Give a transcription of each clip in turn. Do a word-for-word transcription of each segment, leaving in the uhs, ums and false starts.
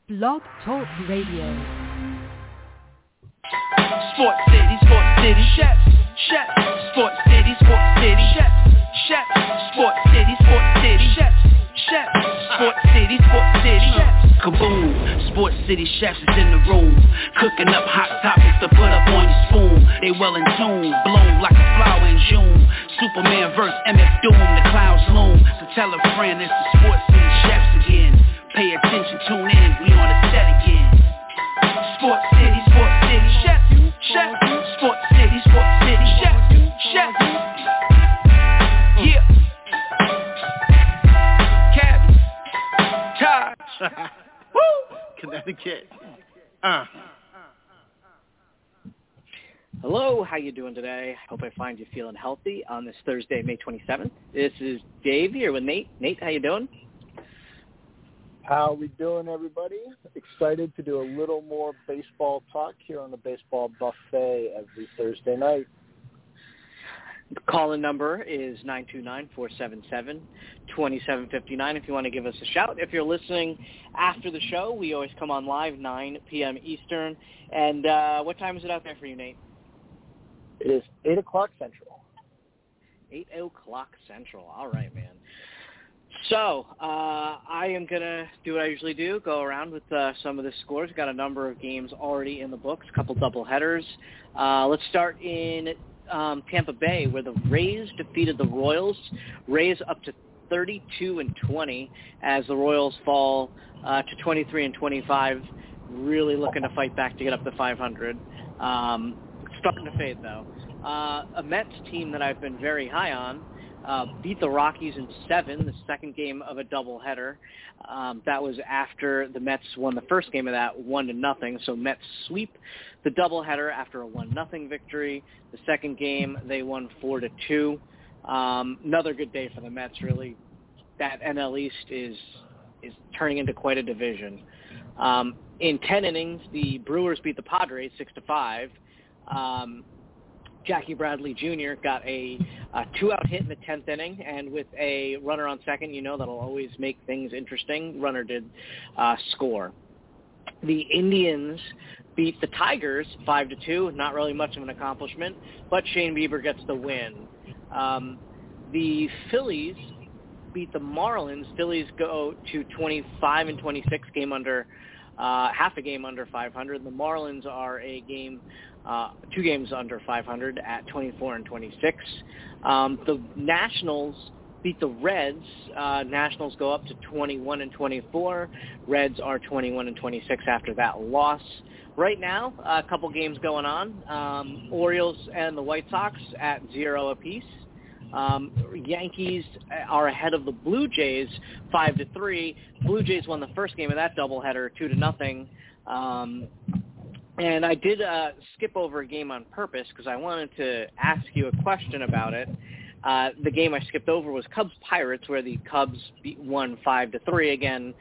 Blog Talk Radio. Sports City, Sports City, Chefs, Chefs, Sports City, Sports City, Chefs, Chefs, Sports City, Sports City, Chefs, Chefs, Sports City, Sports City, Chefs. Kaboom, Sports City Chefs is in the room, cooking up hot topics to put up on your spoon. They well in tune, bloom like a flower in June. Superman versus M F Doom, the clouds loom. So tell a friend it's the Sports City Chefs again. Pay attention, tune in, we on the set again. Sports City, Sports City, Chefs, Chefs, Sports City, Sports City, Chefs, Chefs. Yeah. Cabby, Taj, woo, Connecticut. Uh. Hello, how you doing today? Hope I find you feeling healthy on this Thursday, May twenty-seventh. This is Dave here with Nate. Nate, how you doing? How we doing, everybody? Excited to do a little more baseball talk here on the Baseball Buffet every Thursday night. The call-in number is nine two nine, four seven seven, two seven five nine if you want to give us a shout. If you're listening after the show, we always come on live, nine p.m. Eastern. And uh, what time is it out there for you, Nate? It is eight o'clock Central. eight o'clock Central. All right, man. So uh, I am going to do what I usually do, go around with uh, some of the scores. We've got a number of games already in the books, a couple doubleheaders. Uh, let's start in um, Tampa Bay, where the Rays defeated the Royals. Rays up to thirty-two and twenty as the Royals fall uh, to twenty-three and twenty-five, really looking to fight back to get up to five hundred. Um, starting to fade, though. Uh, a Mets team that I've been very high on Uh, beat the Rockies in seven, the second game of a doubleheader. Um, that was after the Mets won the first game of that, one to nothing. So Mets sweep the doubleheader after a one nothing victory. The second game they won four to two. Um, another good day for the Mets. Really, that N L East is is turning into quite a division. Um, in ten innings, the Brewers beat the Padres six to five. Um, Jackie Bradley Junior got a, a two-out hit in the tenth inning, and with a runner on second, you know that'll always make things interesting. Runner did uh, score. The Indians beat the Tigers five to two. Not really much of an accomplishment, but Shane Bieber gets the win. Um, the Phillies beat the Marlins. Phillies go to twenty-five and twenty-six, game under uh, half a game under five hundred. The Marlins are a game. Uh, two games under five hundred at twenty-four and twenty-six. Um, the Nationals beat the Reds. Uh, Nationals go up to twenty-one and twenty-four. Reds are twenty-one and twenty-six after that loss. Right now, a couple games going on. Um, Orioles and the White Sox at zero apiece. Um, Yankees are ahead of the Blue Jays five to three. Blue Jays won the first game of that doubleheader two to nothing. Um, And I did uh, skip over a game on purpose because I wanted to ask you a question about it. Uh, the game I skipped over was Cubs-Pirates, where the Cubs beat, won five to three. Again,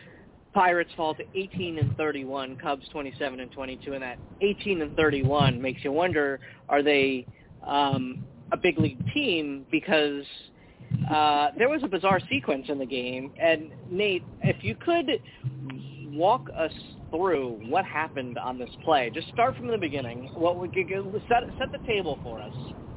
Pirates fall to eighteen and thirty-one, Cubs twenty-seven and twenty-two, and that eighteen and thirty-one makes you wonder, are they um, a big league team? Because uh, there was a bizarre sequence in the game. And, Nate, if you could walk us through what happened on this play. Just start from the beginning. What would you set set the table for us?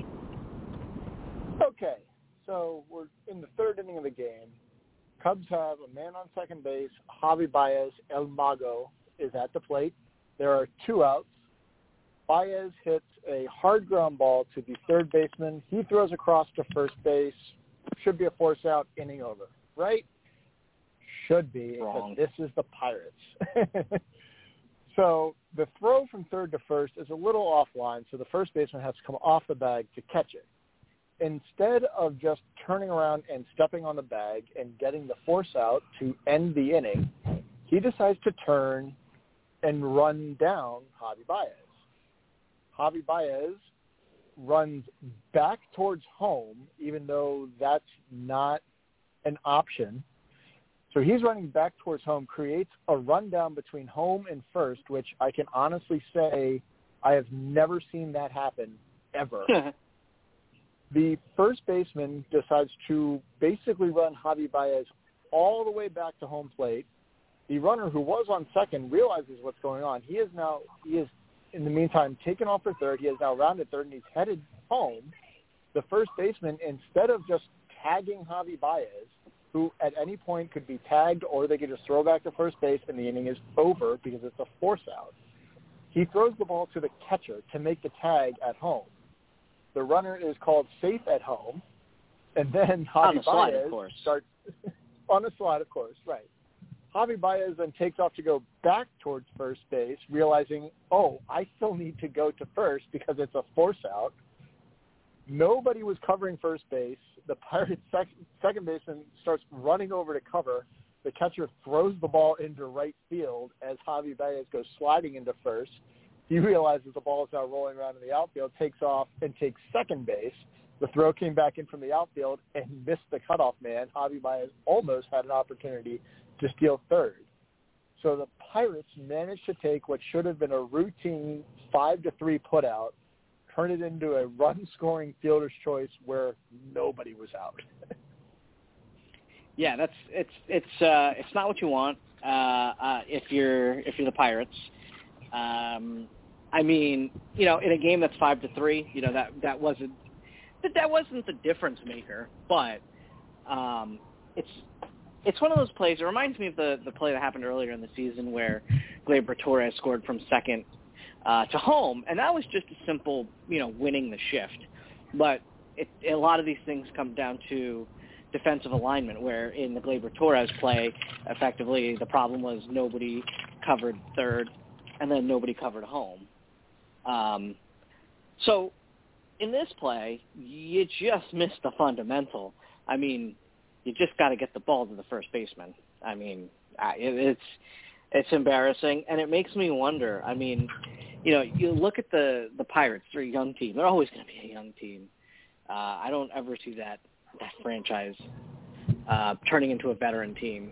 Okay, so we're in the third inning of the game. Cubs have a man on second base. Javi Baez, El Mago, is at the plate. There are two outs. Baez hits a hard ground ball to the third baseman. He throws across to first base. Should be a force out, inning over, right? Should be, Wrong. because this is the Pirates. So the throw from third to first is a little offline, so the first baseman has to come off the bag to catch it. Instead of just turning around and stepping on the bag and getting the force out to end the inning, he decides to turn and run down Javi Baez. Javi Baez runs back towards home, even though that's not an option. So he's running back towards home, creates a rundown between home and first, which I can honestly say I have never seen that happen ever. The first baseman decides to basically run Javi Baez all the way back to home plate, The runner who was on second realizes what's going on. He is now, he is, in the meantime, taken off for third. He has now rounded third, and he's headed home. The first baseman, instead of just tagging Javi Baez, who at any point could be tagged or they could just throw back to first base and the inning is over because it's a force out, he throws the ball to the catcher to make the tag at home. The runner is called safe at home, and then Javi slide, Baez of course. starts on the slide, of course, right. Javi Baez then takes off to go back towards first base, realizing, oh, I still need to go to first because it's a force out. Nobody was covering first base. The Pirates' sec- second baseman starts running over to cover. The catcher throws the ball into right field as Javi Baez goes sliding into first. He realizes the ball is now rolling around in the outfield, takes off and takes second base. The throw came back in from the outfield and missed the cutoff man. Javi Baez almost had an opportunity to steal third. So the Pirates managed to take what should have been a routine five to three putout, turn it into a run-scoring fielder's choice where nobody was out. Yeah, that's it's it's uh, it's not what you want uh, uh, if you're if you're the Pirates. Um, I mean, you know, in a game that's five to three, you know that that wasn't that that wasn't the difference maker, but um, it's it's one of those plays. It reminds me of the the play that happened earlier in the season where Gleyber Torres scored from second uh, to home, and that was just a simple, you know, winning the shift. But it, a lot of these things come down to defensive alignment, where in the Gleyber Torres play, effectively the problem was nobody covered third, and then nobody covered home. Um, so in this play, you just missed the fundamental. I mean, you just got to get the ball to the first baseman. I mean, it, it's it's embarrassing, and it makes me wonder. I mean, you know, you look at the, the Pirates, they're a young team. They're always going to be a young team. Uh, I don't ever see that that franchise uh, turning into a veteran team.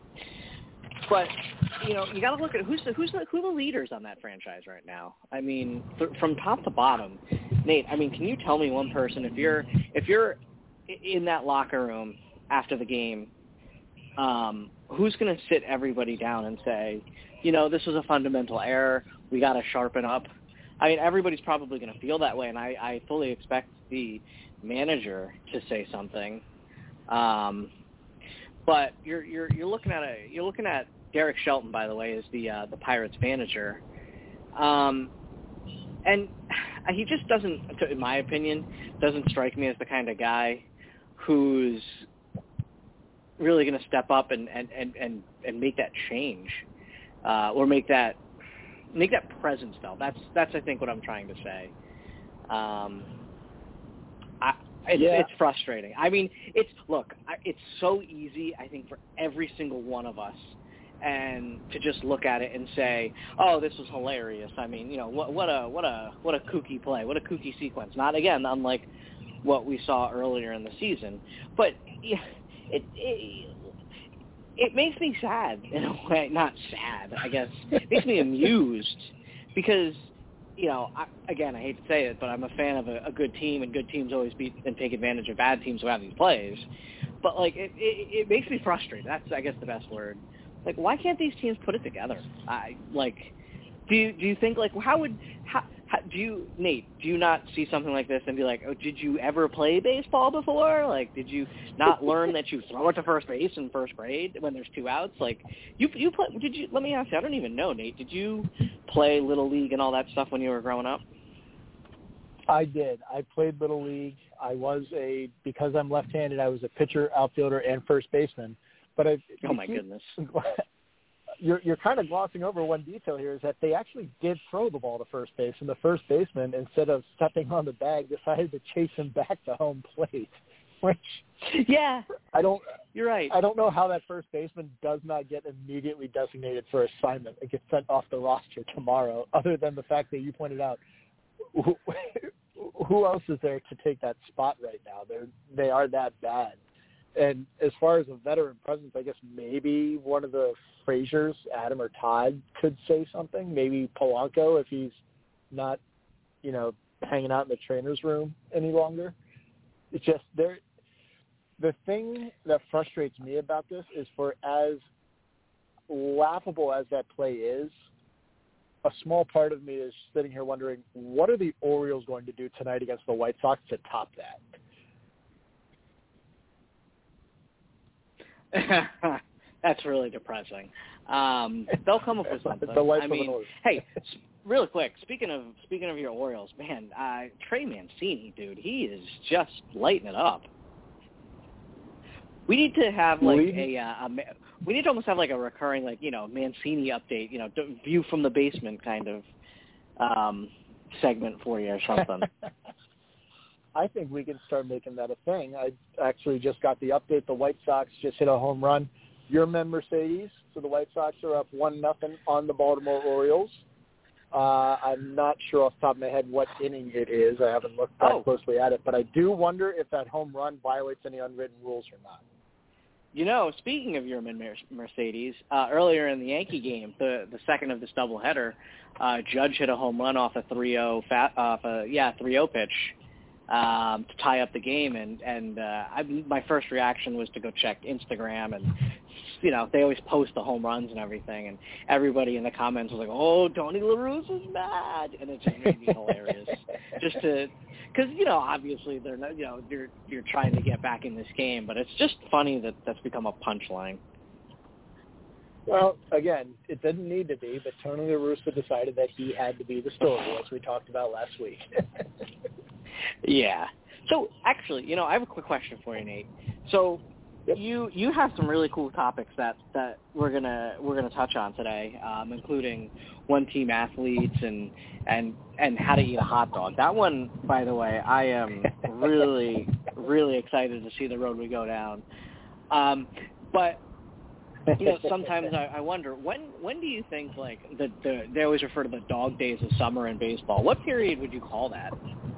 But you know, you got to look at who's the who's the who are the leaders on that franchise right now. I mean, th- from top to bottom, Nate. I mean, can you tell me one person if you're if you're in that locker room after the game, um, who's going to sit everybody down and say, you know, this was a fundamental error. We got to sharpen up. I mean, everybody's probably going to feel that way, and I, I fully expect the manager to say something. Um, but you're you're you're looking at a you're looking at Derek Shelton, by the way, is the uh, the Pirates manager, um, and he just doesn't, in my opinion, doesn't strike me as the kind of guy who's really going to step up and, and, and, and, and make that change, uh, or make that make that presence felt. That's that's I think what I'm trying to say. Um, I, it's, yeah. it's frustrating. I mean, it's look, it's so easy, I think, for every single one of us, and to just look at it and say, "Oh, this was hilarious." I mean, you know, what what a what a what a kooky play, what a kooky sequence. Not again, unlike what we saw earlier in the season, but yeah, it. it It makes me sad in a way, not sad, I guess. It makes me amused because, you know, I, again, I hate to say it, but I'm a fan of a, a good team, and good teams always beat and take advantage of bad teams who have these plays. But, like, it, it, it makes me frustrated. That's, I guess, the best word. Like, why can't these teams put it together? I like, do you do you think like how would how, how do you Nate? Do you not see something like this and be like, oh, did you ever play baseball before? Like, did you not learn that you throw it to first base in first grade when there's two outs? Like, you you play? Did you? Let me ask you. I don't even know, Nate. Did you play Little League and all that stuff when you were growing up? I did. I played Little League. I was a because I'm left-handed. I was a pitcher, outfielder, and first baseman. But I, oh my goodness. You're, you're kind of glossing over one detail here is that they actually did throw the ball to first base, and the first baseman, instead of stepping on the bag, decided to chase him back to home plate. Which, yeah, I don't. You're right. I don't know how that first baseman does not get immediately designated for assignment and get sent off the roster tomorrow. Other than the fact that you pointed out, who, who else is there to take that spot right now? They're they are that bad. And as far as a veteran presence, I guess maybe one of the Fraziers, Adam or Todd, could say something. Maybe Polanco if he's not, you know, hanging out in the trainer's room any longer. It's just there. The thing that frustrates me about this is for as laughable as that play is, a small part of me is sitting here wondering, what are the Orioles going to do tonight against the White Sox to top that? That's really depressing. Um, they'll come up with something. The life I of mean, an Oriole. Hey, real quick, speaking of speaking of your Orioles, man, uh, Trey Mancini, dude, he is just lighting it up. We need to have like a, uh, a we need to almost have like a recurring like you know Mancini update, you know, view from the basement kind of um, segment for you or something. I think we can start making that a thing. I actually just got the update. The White Sox just hit a home run. Your men Mercedes, so the White Sox are up one nothing on the Baltimore Orioles. Uh, I'm not sure off the top of my head what inning it is. I haven't looked that oh. closely at it, but I do wonder if that home run violates any unwritten rules or not. You know, speaking of your Mercedes, uh, earlier in the Yankee game, the the second of this doubleheader, uh, Judge hit a home run off a three oh fat off a yeah three oh pitch um, to tie up the game, and and uh, I, my first reaction was to go check Instagram, and you know they always post the home runs and everything, and everybody in the comments was like, "Oh, Tony La Russa is mad," and it just made me hilarious, just to. Because, you know, obviously they're not, you know, you're you're trying to get back in this game, but it's just funny that that's become a punchline. Well, again, it didn't need to be, but Tony La Russa decided that he had to be the story, as we talked about last week. Yeah. So, actually, you know, I have a quick question for you, Nate. So, yep. you you have some really cool topics that, that we're gonna we're gonna touch on today, um, including one-team athletes and and and how to eat a hot dog. That one, by the way, I am really really excited to see the road we go down. Um, but you know, sometimes I, I wonder when when do you think like the, the they always refer to the dog days of summer in baseball. What period would you call that?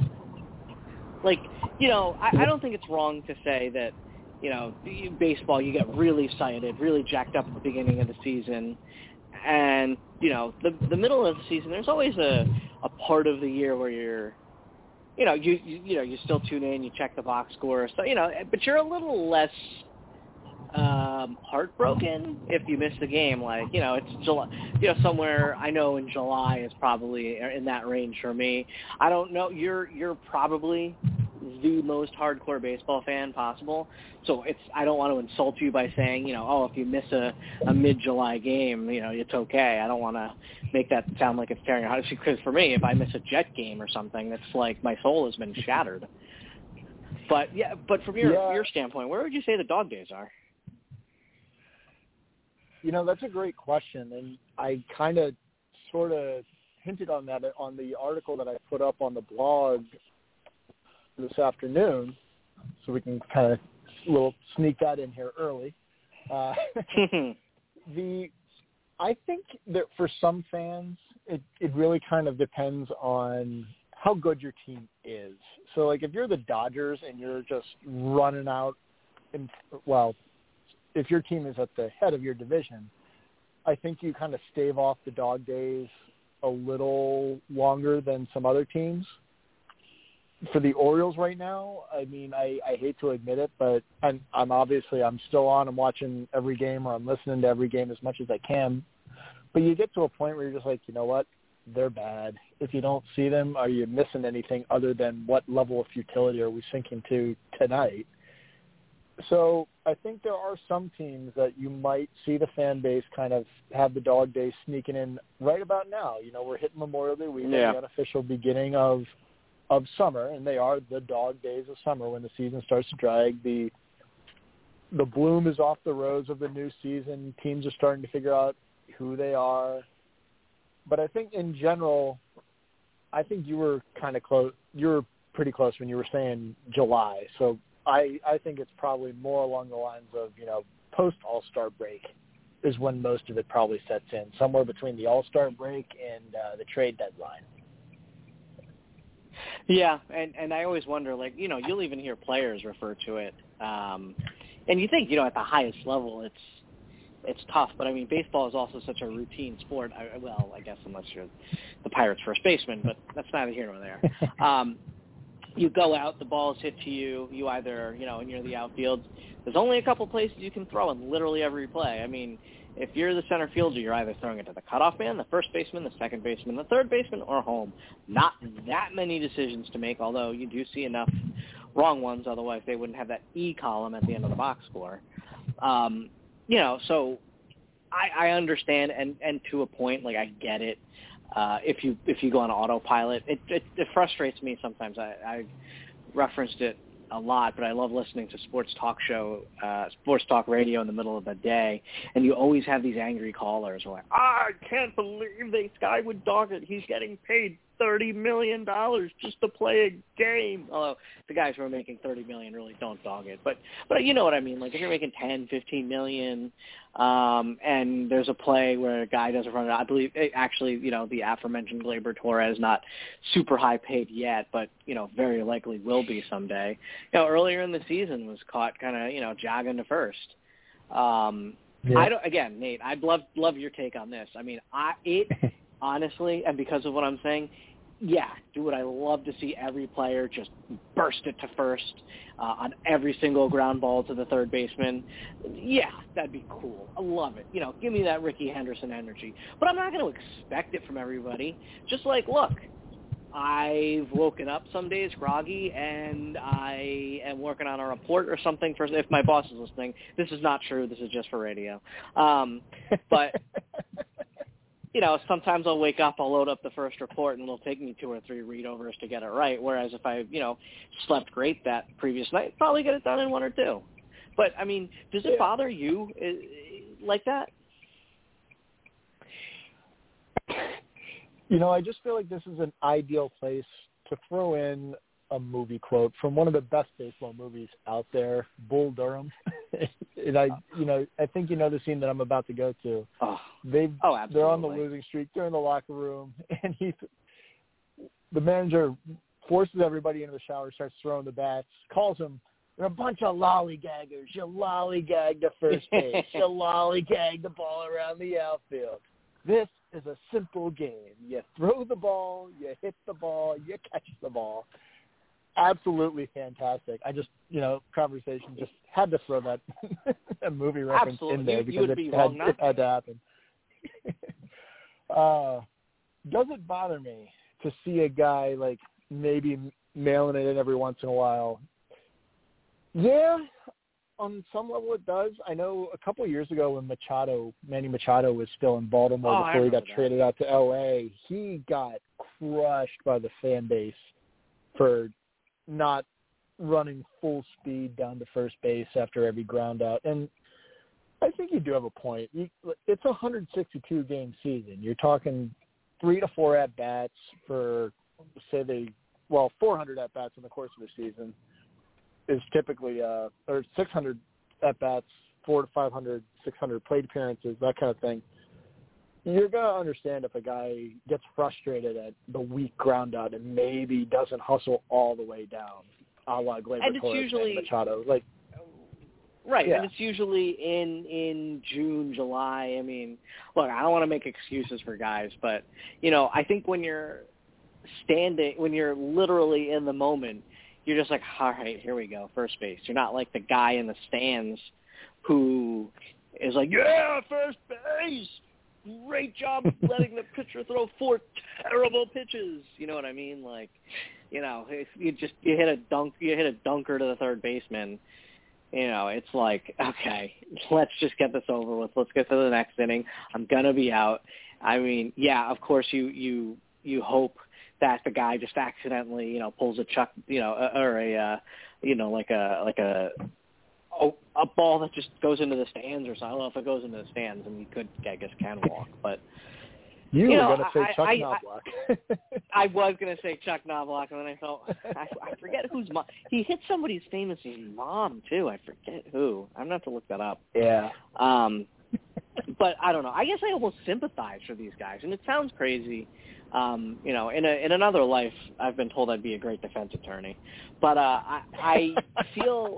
Like, you know, I, I don't think it's wrong to say that, you know, baseball, you get really excited, really jacked up at the beginning of the season. And, you know, the the middle of the season, there's always a, a part of the year where you're, you know, you, you you know, you still tune in, you check the box score, so, you know, but you're a little less um, heartbroken if you miss the game. Like, you know, it's July, you know, somewhere, I know in July is probably in that range for me. I don't know, you're you're probably the most hardcore baseball fan possible. So it's, I don't want to insult you by saying, you know, oh, if you miss a, a mid-July game, you know, it's okay. I don't want to make that sound like it's tearing your heart. Because for me, if I miss a Jet game or something, it's like my soul has been shattered. But yeah, but from your yeah. your standpoint, where would you say the dog days are? You know, that's a great question, and I kind of sort of hinted on that on the article that I put up on the blog this afternoon, so we can kind of little sneak that in here early. Uh, the I think that for some fans, it, it really kind of depends on how good your team is. So, like, if you're the Dodgers and you're just running out, in, well, if your team is at the head of your division, I think you kind of stave off the dog days a little longer than some other teams. For the Orioles right now, I mean, I, I hate to admit it, but I'm, I'm obviously I'm still on. I'm watching every game, or I'm listening to every game as much as I can. But you get to a point where you're just like, you know what? They're bad. If you don't see them, are you missing anything other than what level of futility are we sinking to tonight? So I think there are some teams that you might see the fan base kind of have the dog days sneaking in right about now. You know, we're hitting Memorial Day weekend, yeah. the unofficial beginning of of summer, and they are the dog days of summer when the season starts to drag. The the bloom is off the rose of the new season. Teams are starting to figure out who they are. But I think in general, I think you were kind of close. You were pretty close when you were saying July. So I, I think it's probably more along the lines of, you know, post All-Star break is when most of it probably sets in, somewhere between the All-Star break and uh, the trade deadline. Yeah, and, and I always wonder, like, you know, you'll even hear players refer to it. Um, and you think, you know, at the highest level, it's it's tough. But, I mean, baseball is also such a routine sport. I, well, I guess unless you're the Pirates' first baseman, but that's neither here nor there. Um, you go out, the ball is hit to you, you either, you know, and you're in the outfield. There's only a couple places you can throw in literally every play. I mean, if you're the center fielder, you're either throwing it to the cutoff man, the first baseman, the second baseman, the third baseman, or home. Not that many decisions to make, although you do see enough wrong ones. Otherwise, they wouldn't have that E column at the end of the box score. Um, you know, so I, I understand, and, and to a point, like I get it. Uh, if you if you go on autopilot, it, it, it frustrates me sometimes. I, I referenced it a lot, but I love listening to sports talk show, uh, sports talk radio in the middle of the day, and you always have these angry callers who are like, I can't believe this guy would dog it. He's getting paid thirty million dollars just to play a game. Although the guys who are making thirty million dollars really don't dog it. But, but you know what I mean? Like if you're making ten, fifteen million dollars um, and there's a play where a guy doesn't run it out, I believe actually, you know, the aforementioned Gleyber Torres, not super high paid yet, but, you know, very likely will be someday. You know, earlier in the season was caught kind of, you know, jogging to first. Um, yeah. I don't, again, Nate, I'd love, love your take on this. I mean, I, it, honestly, and because of what I'm saying, yeah, would I love to see every player just burst it to first uh, on every single ground ball to the third baseman? Yeah, that'd be cool. I love it. You know, give me that Ricky Henderson energy. But I'm not going to expect it from everybody. Just like, look, I've woken up some days groggy, and I am working on a report or something. For if my boss is listening, this is not true. This is just for radio. Um, but... You know, sometimes I'll wake up, I'll load up the first report, and it'll take me two or three readovers to get it right. Whereas if I, you know, slept great that previous night, probably get it done in one or two. But, I mean, does it yeah. bother you uh, like that? You know, I just feel like this is an ideal place to throw in a movie quote from one of the best baseball movies out there, Bull Durham. And I, you know, I think you know the scene that I'm about to go to. Oh, They've, oh absolutely. They're on the losing streak. They're in the locker room, and he, the manager forces everybody into the shower, starts throwing the bats, calls them, "You're a bunch of lollygaggers. You lollygag the first base. You lollygag the ball around the outfield. This is a simple game. You throw the ball, you hit the ball, you catch the ball." Absolutely fantastic. I just, you know, conversation just had to throw that a movie reference Absolutely. in there you, because you it, be had, not it had to happen. uh, does it bother me to see a guy like maybe mailing it in every once in a while? Yeah, on some level it does. I know a couple of years ago when Machado, Manny Machado was still in Baltimore oh, before he got that. traded out to L A, he got crushed by the fan base for not running full speed down to first base after every ground out. And I think you do have a point. You, it's a one hundred sixty-two game season. You're talking three to four at-bats for, say they, well, four hundred at-bats in the course of the season is typically, uh, or six hundred at-bats, four to five hundred, six hundred plate appearances, that kind of thing. You're going to understand if a guy gets frustrated at the weak ground out and maybe doesn't hustle all the way down, a la Gleyber Torres usually, and Machado. Like, right, yeah. and it's usually in, in June, July. I mean, look, I don't want to make excuses for guys, but, you know, I think when you're standing, when you're literally in the moment, you're just like, all right, here we go, first base. You're not like the guy in the stands who is like, yeah, first base. Great job letting the pitcher throw four terrible pitches. You know what I mean? Like, you know, if you just you hit a dunk, you hit a dunker to the third baseman. You know, it's like, okay, let's just get this over with. Let's get to the next inning. I'm gonna be out. I mean, yeah, of course you you you hope that the guy just accidentally, you know, pulls a chuck, you know, or a, uh, you know, like a like a. Oh, a ball that just goes into the stands or something. I don't know if it goes into the stands, and he could, I guess, can walk. But you, you were know, going to say I, Chuck I, Knobloch. I, I was going to say Chuck Knobloch, and then I thought, I, I forget whose mom. He hit somebody's famous mom, too. I forget who. I'm going to have to look that up. Yeah. Um, but I don't know. I guess I almost sympathize for these guys, and it sounds crazy. Um, you know, in a in another life, I've been told I'd be a great defense attorney. But uh, I, I feel...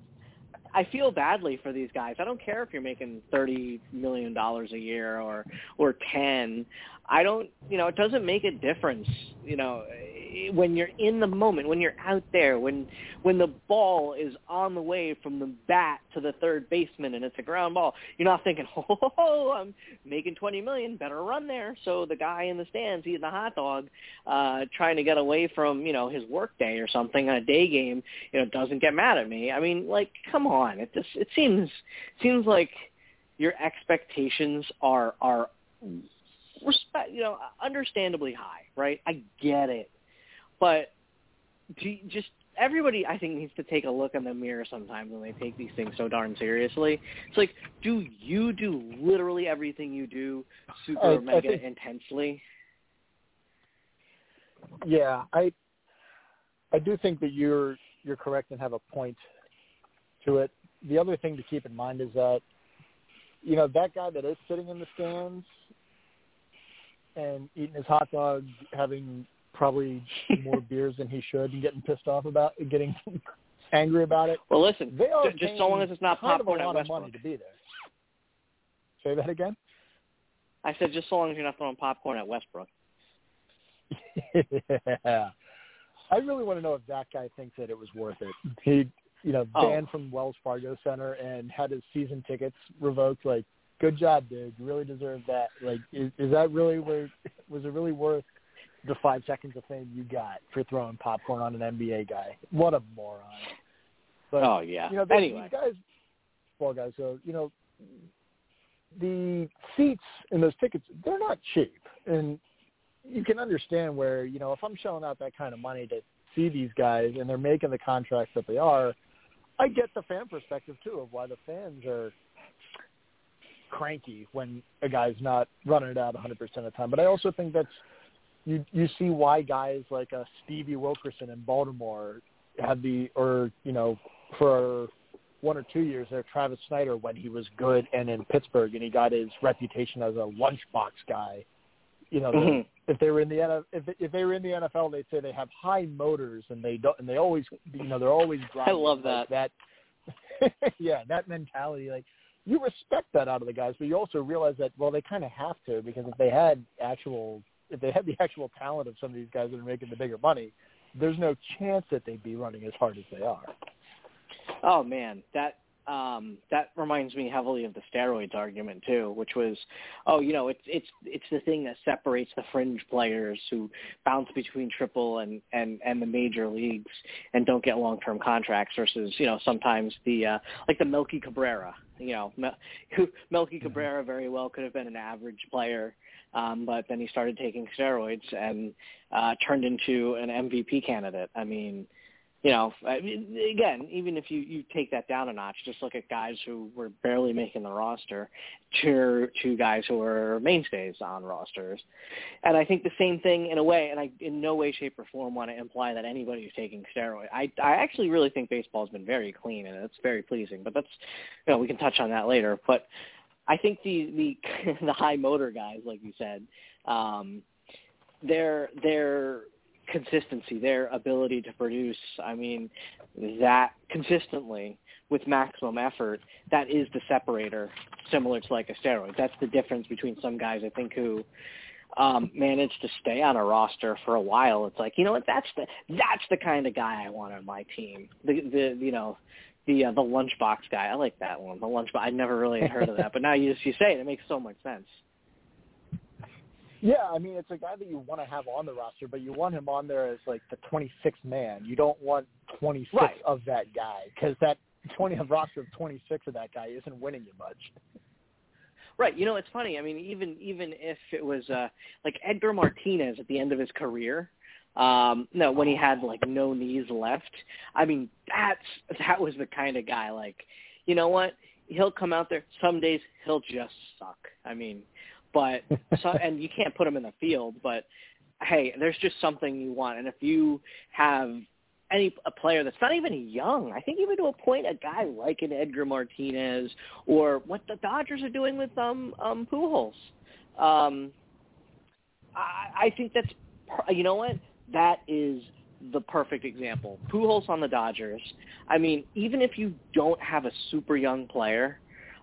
I feel badly for these guys. I don't care if you're making thirty million dollars a year or, or ten. I don't, you know, it doesn't make a difference. You know, when you're in the moment, when you're out there, when when the ball is on the way from the bat to the third baseman and it's a ground ball, you're not thinking, oh, I'm making twenty million dollars, better run there. So the guy in the stands eating a hot dog, uh, trying to get away from, you know, his work day or something on a day game, you know, doesn't get mad at me. I mean, like, come on. It just, it seems seems like your expectations are are respect, you know, understandably high, right? I get it. But do you just everybody, I think, needs to take a look in the mirror sometimes when they take these things so darn seriously. It's like, do you do literally everything you do super I, mega I think, intensely? Yeah, I I do think that you're you're correct and have a point to it. The other thing to keep in mind is that, you know, that guy that is sitting in the stands and eating his hot dog, having probably more beers than he should, and getting pissed off about, getting angry about it. Well, listen, they are just, just so long as it's not kind popcorn of a at lot of Westbrook. money to be there. Say that again? I said just so long as you're not throwing popcorn at Westbrook. Yeah. I really want to know if that guy thinks that it was worth it. He, you know, banned oh. from Wells Fargo Center and had his season tickets revoked. Like, good job, dude. You really deserve that. Like, is, is that really where? Was it really worth the five seconds of fame you got for throwing popcorn on an N B A guy? What a moron. But, oh yeah. You know, they, anyway, these guys, well, guys. So you know, the seats in those tickets, they're not cheap, and you can understand where, you know, if I'm shelling out that kind of money to see these guys and they're making the contracts that they are, I get the fan perspective too of why the fans are cranky when a guy's not running it out one hundred percent of the time. But I also think that's you you see why guys like uh, Stevie Wilkerson in Baltimore had the, or, you know, for one or two years there, Travis Snyder when he was good and in Pittsburgh and he got his reputation as a lunchbox guy. You know, mm-hmm. the, if they were in the N F L, if if they were in the N F L, they'd say they have high motors and they don't, and they always, you know, they're always driving. I love like that. That, yeah, that mentality. Like, you respect that out of the guys, but you also realize that, well, they kind of have to, because if they had actual, if they had the actual talent of some of these guys that are making the bigger money, there's no chance that they'd be running as hard as they are. Oh man, that. Um, that reminds me heavily of the steroids argument too, which was, oh, you know, it's it's it's the thing that separates the fringe players who bounce between triple and, and, and the major leagues and don't get long-term contracts versus, you know, sometimes the uh, like the Melky Cabrera, you know, Mel- who Melky Cabrera very well could have been an average player, um, but then he started taking steroids and uh, turned into an M V P candidate. I mean. You know, I mean, again, even if you, you take that down a notch, just look at guys who were barely making the roster to to guys who are mainstays on rosters. And I think the same thing in a way, and I in no way, shape, or form want to imply that anybody who's taking steroids. I, I actually really think baseball has been very clean, and it's very pleasing. But that's, you know, we can touch on that later. But I think the, the, the high motor guys, like you said, um, they're they're – consistency, their ability to produce, I mean, that consistently with maximum effort, that is the separator, similar to like a steroid. That's the difference between some guys, I think, who um, manage to stay on a roster for a while. It's like, you know what, that's the that's the kind of guy I want on my team. The, the you know, the uh, the lunchbox guy. I like that one, the lunchbox. I never really had heard of that, but now you, you say it, it makes so much sense. Yeah, I mean, it's a guy that you want to have on the roster, but you want him on there as, like, the twenty-sixth man. You don't want twenty-six right. of that guy, because that twenty roster of twenty-six of that guy isn't winning you much. Right. You know, it's funny. I mean, even even if it was, uh, like, Edgar Martinez at the end of his career, um, no, when he had, like, no knees left, I mean, that's that was the kind of guy, like, you know what? He'll come out there. Some days he'll just suck. I mean – But so, and you can't put him in the field. But hey, there's just something you want. And if you have any a player that's not even young, I think even to a point, a guy like an Edgar Martinez or what the Dodgers are doing with um um Pujols, um, I, I think that's you know what that is the perfect example. Pujols on the Dodgers. I mean, even if you don't have a super young player.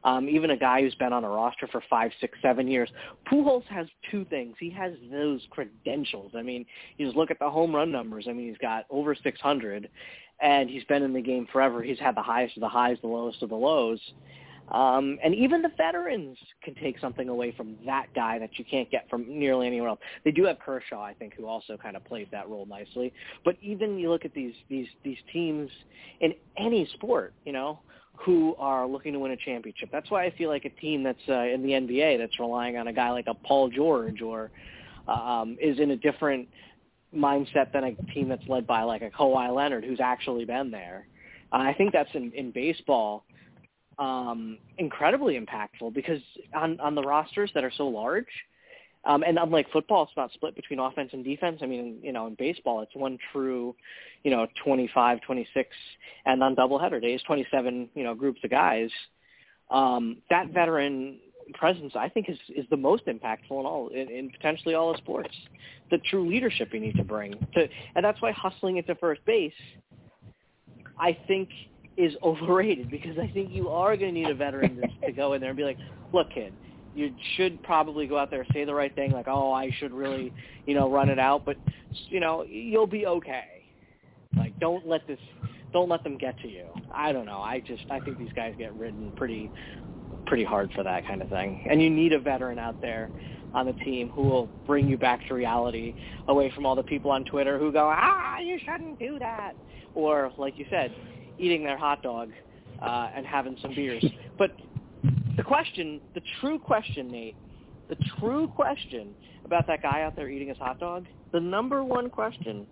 Um, even a guy who's been on a roster for five, six, seven years. Pujols has two things. He has those credentials. I mean, you just look at the home run numbers. I mean, he's got over six hundred, and he's been in the game forever. He's had the highest of the highs, the lowest of the lows. Um, and even the veterans can take something away from that guy that you can't get from nearly anywhere else. They do have Kershaw, I think, who also kind of plays that role nicely. But even you look at these these these teams in any sport, you know, who are looking to win a championship. That's why I feel like a team that's uh, in the N B A that's relying on a guy like a Paul George or um, is in a different mindset than a team that's led by like a Kawhi Leonard who's actually been there. Uh, I think that's in, in baseball um, incredibly impactful because on, on the rosters that are so large, um, and unlike football, it's not split between offense and defense. I mean, you know, in baseball, it's one true, you know, twenty-five, twenty-six, and on doubleheader days, twenty-seven, you know, groups of guys. Um, that veteran presence, I think, is, is the most impactful in all, in, in potentially all of sports. The true leadership you need to bring to, and that's why hustling it to first base, I think, is overrated because I think you are going to need a veteran to, to go in there and be like, look, kid, you should probably go out there and say the right thing, like, oh, I should really, you know, run it out, but, you know, you'll be okay. Like, don't let this, don't let them get to you. I don't know. I just, I think these guys get ridden pretty, pretty hard for that kind of thing. And you need a veteran out there on the team who will bring you back to reality away from all the people on Twitter who go, ah, you shouldn't do that. Or, like you said, eating their hot dog uh, and having some beers. But the question, the true question, Nate, the true question about that guy out there eating his hot dog, the number one question,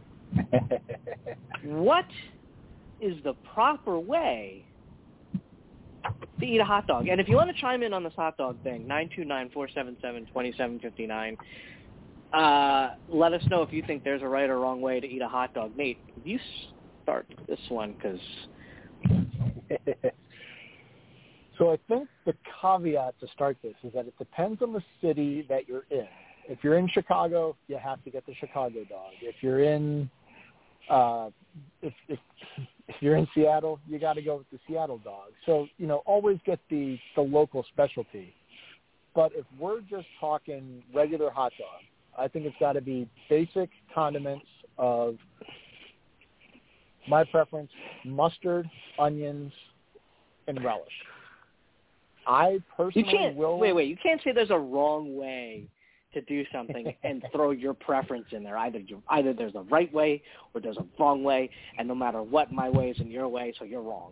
what is the proper way to eat a hot dog? And if you want to chime in on this hot dog thing, nine two nine, four seven seven, two seven five nine, uh, let us know if you think there's a right or wrong way to eat a hot dog. Nate, you start this one because... So I think the caveat to start this is that it depends on the city that you're in. If you're in Chicago, you have to get the Chicago dog. If you're in, uh, if, if if you're in Seattle, you got to go with the Seattle dog. So you know, always get the the local specialty. But if we're just talking regular hot dog, I think it's got to be basic condiments of my preference: mustard, onions, and relish. I personally you can't, will... Wait, wait. You can't say there's a wrong way to do something and throw your preference in there. Either you, either there's a right way or there's a wrong way, and no matter what, my way isn't your way, so you're wrong.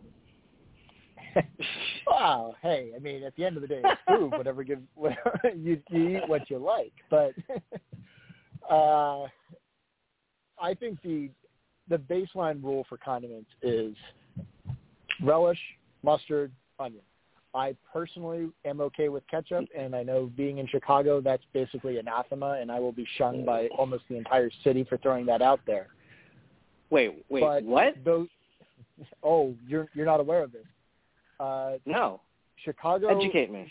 Well, hey, I mean, at the end of the day, it's food. Whatever gives, whatever, you, you eat what you like. But uh, I think the the baseline rule for condiments is relish, mustard, onion. I personally am okay with ketchup, and I know being in Chicago, that's basically anathema, and I will be shunned by almost the entire city for throwing that out there. Wait, wait, but what? Those, oh, you're you're not aware of this? Uh, no. Chicago. Educate me.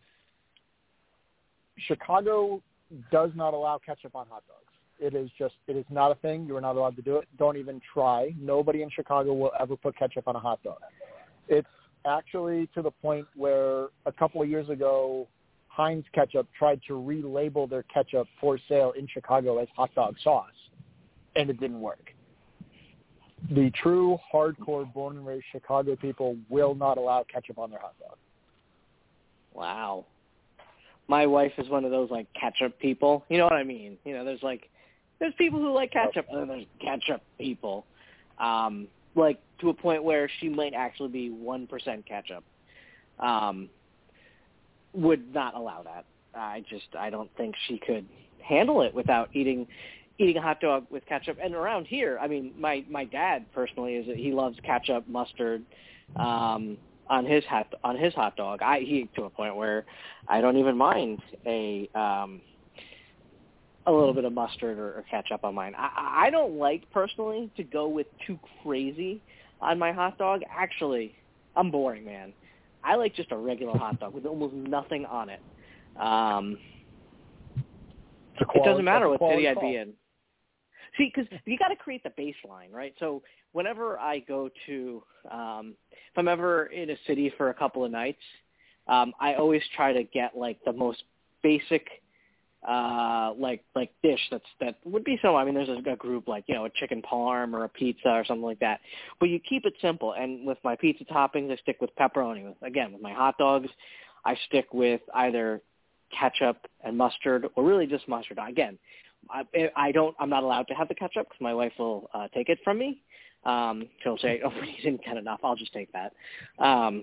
Chicago does not allow ketchup on hot dogs. It is just, it is not a thing. You are not allowed to do it. Don't even try. Nobody in Chicago will ever put ketchup on a hot dog. It's actually to the point where a couple of years ago, Heinz ketchup tried to relabel their ketchup for sale in Chicago as hot dog sauce, and it didn't work. The true hardcore born and raised Chicago people will not allow ketchup on their hot dog. Wow. My wife is one of those like ketchup people. You know what I mean? You know, there's like, there's people who like ketchup, and then there's ketchup people. Um, like to a point where she might actually be one percent ketchup. Um, would not allow that. I just, I don't think she could handle it without eating eating a hot dog with ketchup. And around here, I mean, my, my dad personally is, he loves ketchup, mustard, um, on his hot, on his hot dog. I, he, to a point where I don't even mind a, um, a little bit of mustard or, or ketchup on mine. I, I don't like personally to go with too crazy on my hot dog. Actually, I'm boring, man. I like just a regular hot dog with almost nothing on it. Um, quality, it doesn't matter what city I'd call. be in. See, because you got to create the baseline, right? So whenever I go to, um, if I'm ever in a city for a couple of nights, um, I always try to get like the most basic uh, like like dish that's that would be some. I mean, there's a, a group like you know a chicken parm or a pizza or something like that. But you keep it simple. And with my pizza toppings, I stick with pepperoni. With, again, with my hot dogs, I stick with either ketchup and mustard, or really just mustard. Again, I, I don't. I'm not allowed to have the ketchup because my wife will uh, take it from me. Um, she'll say, "Oh, you didn't get enough. I'll just take that." Um,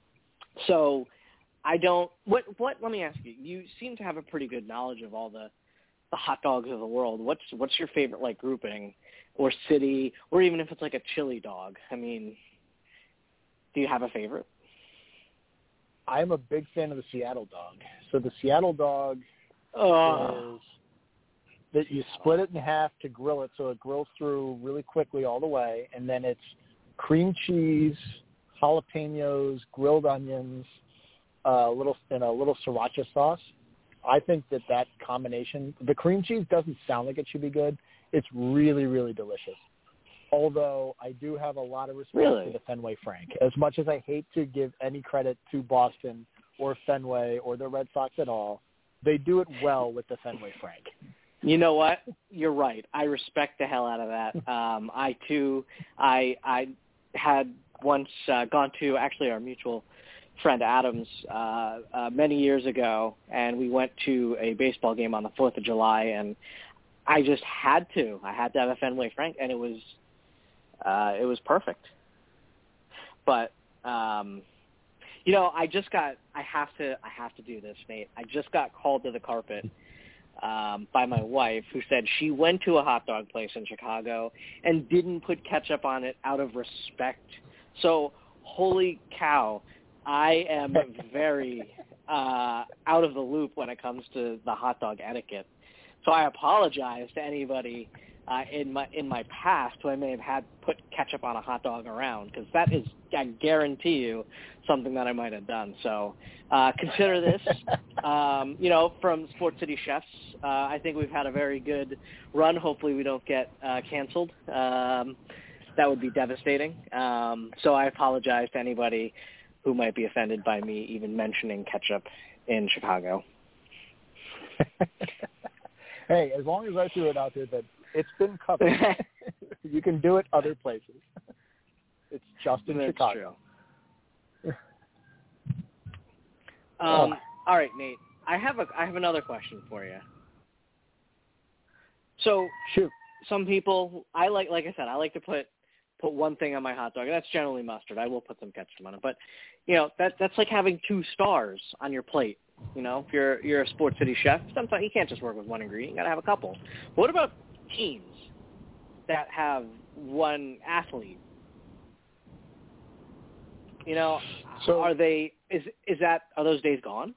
so I don't. What? What? Let me ask you. You seem to have a pretty good knowledge of all the, the hot dogs of the world. What's What's your favorite like grouping, or city, or even if it's like a chili dog? I mean, do you have a favorite? I'm a big fan of the Seattle dog. So the Seattle dog Oh. is that you split it in half to grill it, so it grills through really quickly all the way, and then it's cream cheese, jalapenos, grilled onions, uh, little and a little sriracha sauce. I think that that combination, the cream cheese doesn't sound like it should be good. It's really, really delicious. Although I do have a lot of respect Really? for the Fenway Frank. As much as I hate to give any credit to Boston or Fenway or the Red Sox at all, they do it well with the Fenway Frank. You know what? You're right. I respect the hell out of that. Um, I too, I I had once uh, gone to actually our mutual friend Adams uh, uh, many years ago, and we went to a baseball game on the Fourth of July, and I just had to. I had to have a Fenway Frank, and it was uh, it was perfect. But um, you know, I just got. I have to. I have to do this, Nate. I just got called to the carpet um, by my wife, who said she went to a hot dog place in Chicago and didn't put ketchup on it out of respect. So, holy cow, I am very uh, out of the loop when it comes to the hot dog etiquette. So I apologize to anybody uh, in my in my past who I may have had put ketchup on a hot dog around, because that is, I guarantee you, something that I might have done. So uh, consider this, um, you know, from Sports City Chefs. Uh, I think we've had a very good run. Hopefully we don't get uh, canceled. Um, that would be devastating. Um, so I apologize to anybody who might be offended by me even mentioning ketchup in Chicago. Hey, as long as I threw it out there that it's been covered, you can do it other places. It's just in That's Chicago. True. Um, all right, Nate. I have a I have another question for you. So, Shoot. some people, I like, like I said, I like to put put one thing on my hot dog. That's generally mustard. I will put some ketchup on it, but you know that that's like having two stars on your plate. You know, if you're you're a Sports City chef, sometimes you can't just work with one ingredient. You got to have a couple. What about teams that have one athlete? You know, So- are they? Is is that are those days gone?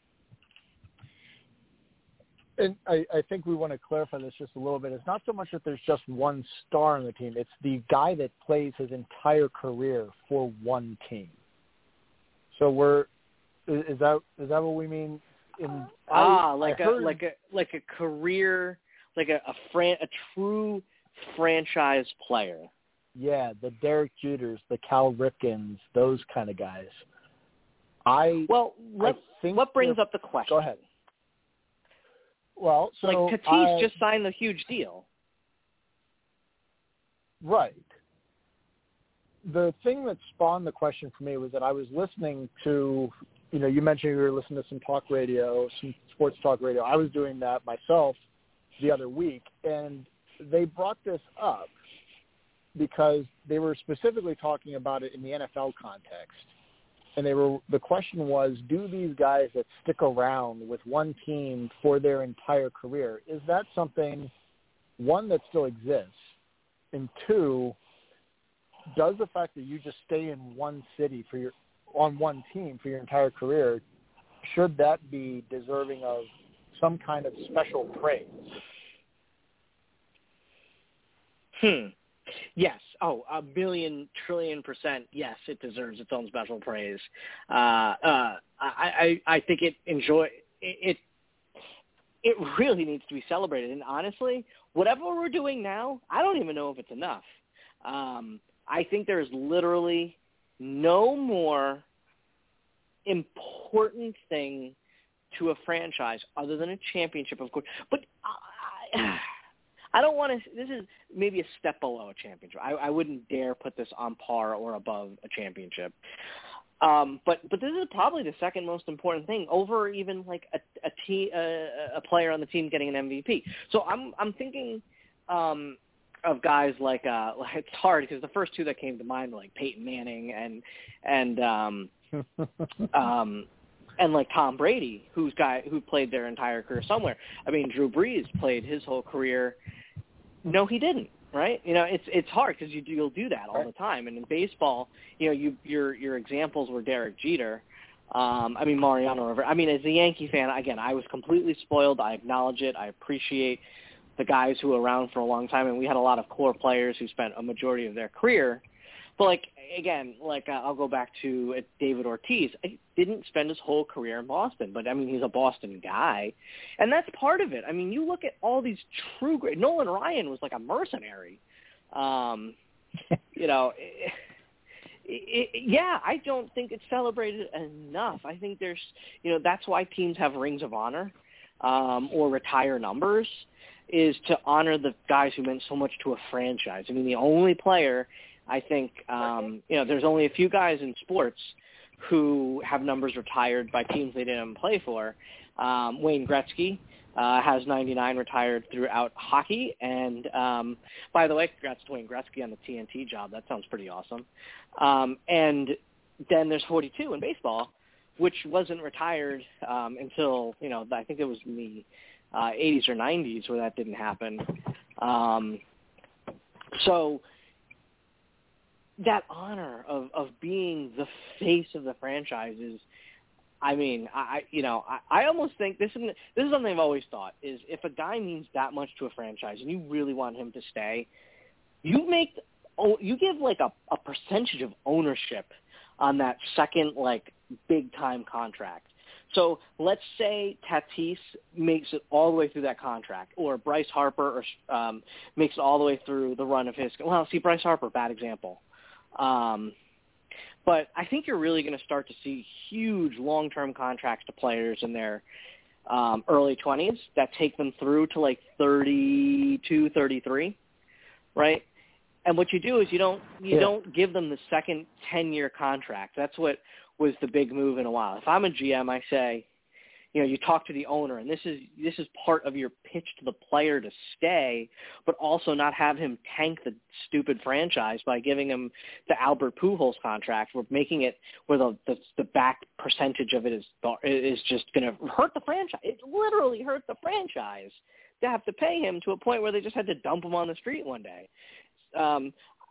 And I, I think we want to clarify this just a little bit. It's not so much that there's just one star on the team. It's the guy that plays his entire career for one team. So we're is, is that is that what we mean? In Ah, I, like I a heard, like a like a career, like a a, fran- a true franchise player. yeah, the Derek Jeters, the Cal Ripkins, those kind of guys. I Well, let, I think what brings they're- up the question? Go ahead. Well, so Like Tatis I, just signed the huge deal. Right. The thing that spawned the question for me was that I was listening to, you know, you mentioned you were listening to some talk radio, some sports talk radio. I was doing that myself the other week, and they brought this up because they were specifically talking about it in the N F L context. And they were, the question was, do these guys that stick around with one team for their entire career, is that something, one, that still exists, and two, does the fact that you just stay in one city for your on one team for your entire career, should that be deserving of some kind of special praise? Hmm. Yes. Oh, a billion, trillion percent. Yes, it deserves its own special praise. Uh, uh, I, I, I think it enjoy it. It really needs to be celebrated. And honestly, whatever we're doing now, I don't even know if it's enough. Um, I think there's literally no more important thing to a franchise other than a championship, of course. But I, I don't want to – this is maybe a step below a championship. I, I wouldn't dare put this on par or above a championship. Um, but but this is probably the second most important thing over even like a a, te- a, a player on the team getting an M V P. So I'm I'm thinking um, of guys like uh, it's hard because the first two that came to mind were like Peyton Manning and and um, um, and like Tom Brady, who's guy who played their entire career somewhere. I mean, Drew Brees played his whole career. No, he didn't. Right? You know, it's it's hard because you you'll do that all the time. And in baseball, you know, you your your examples were Derek Jeter. Um, I mean, Mariano Rivera. I mean, as a Yankee fan, again, I was completely spoiled. I acknowledge it. I appreciate the guys who were around for a long time, and we had a lot of core players who spent a majority of their career. But like again, like uh, I'll go back to uh, David Ortiz. He didn't spend his whole career in Boston, but I mean he's a Boston guy, and that's part of it. I mean, you look at all these true great. Nolan Ryan was like a mercenary. Um, you know, it, it, it, yeah, I don't think it's celebrated enough. I think there's, you know, that's why teams have rings of honor um, or retire numbers, is to honor the guys who meant so much to a franchise. I mean, the only player. I think, um, you know, there's only a few guys in sports who have numbers retired by teams they didn't play for. Um, Wayne Gretzky uh, has ninety-nine retired throughout hockey. And, um, by the way, congrats to Wayne Gretzky on the T N T job. That sounds pretty awesome. Um, and then there's forty-two in baseball, which wasn't retired um, until, you know, I think it was in the uh, eighties or nineties where that didn't happen. Um, so – that honor of, of being the face of the franchise is, I mean, I you know, I, I almost think this is this is something I've always thought is if a guy means that much to a franchise and you really want him to stay, you make you give like a, a percentage of ownership on that second like big time contract. So let's say Tatis makes it all the way through that contract, or Bryce Harper or um, makes it all the way through the run of his. Well, see, Bryce Harper, bad example. Um, but I think you're really going to start to see huge long-term contracts to players in their um, early twenties that take them through to like thirty-two, thirty-three, right? And what you do is you don't you yeah. don't give them the second ten-year contract. That's what was the big move in a while. If I'm a G M, I say, you know, you talk to the owner, and this is this is part of your pitch to the player to stay, but also not have him tank the stupid franchise by giving him the Albert Pujols contract. We're making it where the the, the back percentage of it is is just going to hurt the franchise. It literally hurt the franchise to have to pay him to a point where they just had to dump him on the street one day. Um,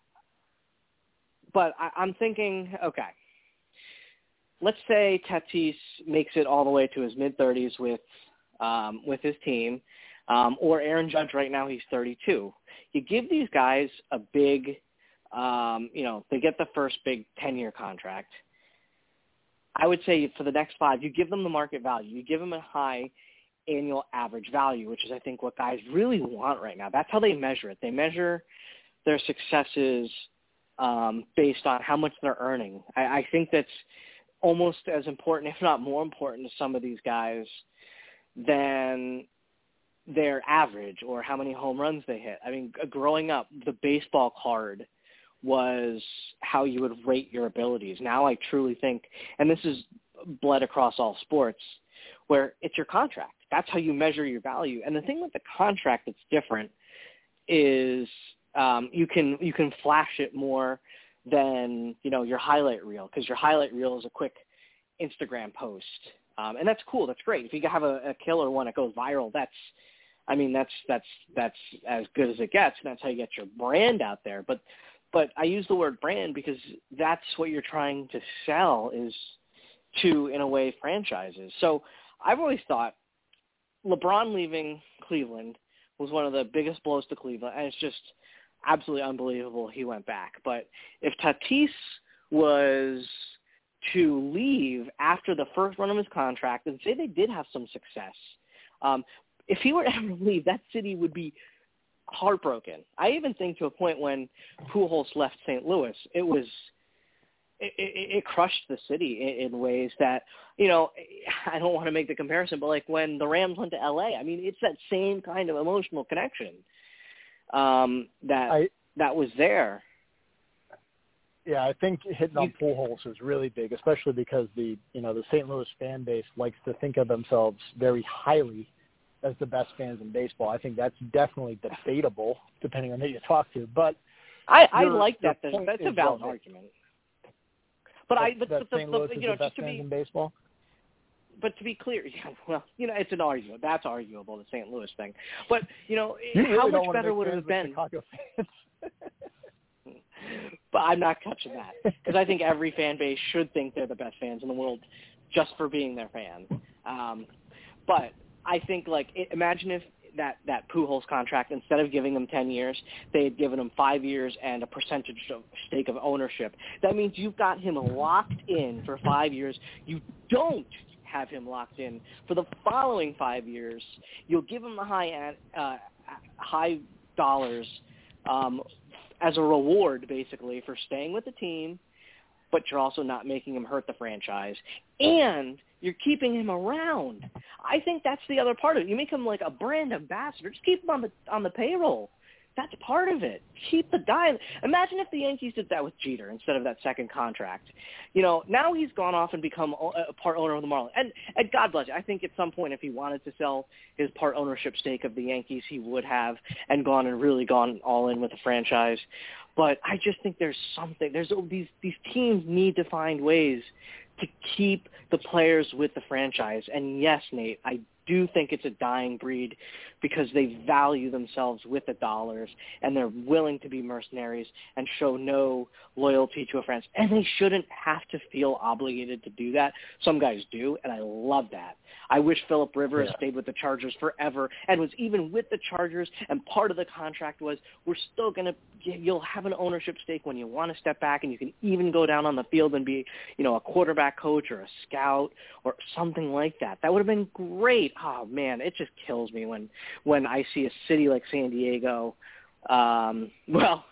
but I, I'm thinking, okay. Let's say Tatis makes it all the way to his mid-thirties with um, with his team, um, or Aaron Judge right now, he's thirty-two. You give these guys a big, um, you know, they get the first big ten-year contract. I would say for the next five, you give them the market value. You give them a high annual average value, which is, I think, what guys really want right now. That's how they measure it. They measure their successes um, based on how much they're earning. I, I think that's almost as important, if not more important, to some of these guys than their average or how many home runs they hit. I mean, growing up, the baseball card was how you would rate your abilities. Now I truly think, and this is bled across all sports, where it's your contract. That's how you measure your value. And the thing with the contract that's different is um, you can you can flash it more than, you know, your highlight reel, because your highlight reel is a quick Instagram post. Um, and that's cool. That's great. If you have a, a killer one that goes viral, that's, I mean, that's, that's, that's as good as it gets. And that's how you get your brand out there. But, but I use the word brand because that's what you're trying to sell is to, in a way, franchises. So I've always thought LeBron leaving Cleveland was one of the biggest blows to Cleveland. And it's just absolutely unbelievable he went back. But if Tatis was to leave after the first run of his contract, and say they did have some success, um, if he were to ever leave, that city would be heartbroken. I even think to a point when Pujols left Saint Louis, it was it, it, it crushed the city in, in ways that, you know, I don't want to make the comparison, but like when the Rams went to L A, I mean, it's that same kind of emotional connection um, that I, that was there. Yeah, I think hitting on Pujols is really big, especially because the you know the Saint Louis fan base likes to think of themselves very highly as the best fans in baseball. I think that's definitely debatable, depending on who you talk to. But I, I your, like that. your That's a valid well argument. But that, I, but, that but the, Saint Louis the, is you know, the best just to fans be, in baseball. But to be clear, yeah, well, you know, it's an argument. That's arguable, the Saint Louis thing. But you know, you how really much don't better want to would it have been? Chicago fans. But I'm not touching that because I think every fan base should think they're the best fans in the world just for being their fan. Um, but I think, like, it, imagine if that, that Pujols contract, instead of giving him ten years, they had given him five years and a percentage of stake of ownership. That means you've got him locked in for five years. You don't have him locked in for the following five years. You'll give him the high, uh, high dollars um, as a reward, basically, for staying with the team, but you're also not making him hurt the franchise. And you're keeping him around. I think that's the other part of it. You make him like a brand ambassador. Just keep him on the on the payroll. That's part of it. Keep the guy. Imagine if the Yankees did that with Jeter instead of that second contract. You know, now he's gone off and become a part owner of the Marlins. And, and God bless you. I think at some point if he wanted to sell his part ownership stake of the Yankees, he would have and gone and really gone all in with the franchise. But I just think there's something. There's these these teams need to find ways to keep the players with the franchise. And yes, Nate, I do think it's a dying breed because they value themselves with the dollars and they're willing to be mercenaries and show no loyalty to a franchise. And they shouldn't have to feel obligated to do that. Some guys do, and I love that. I wish Phillip Rivers Yeah. stayed with the Chargers forever and was even with the Chargers, and part of the contract was we're still going to – you'll have an ownership stake when you want to step back, and you can even go down on the field and be, you know, a quarterback coach or a scout or something like that. That would have been great. Oh, man, it just kills me when, when I see a city like San Diego, um, well,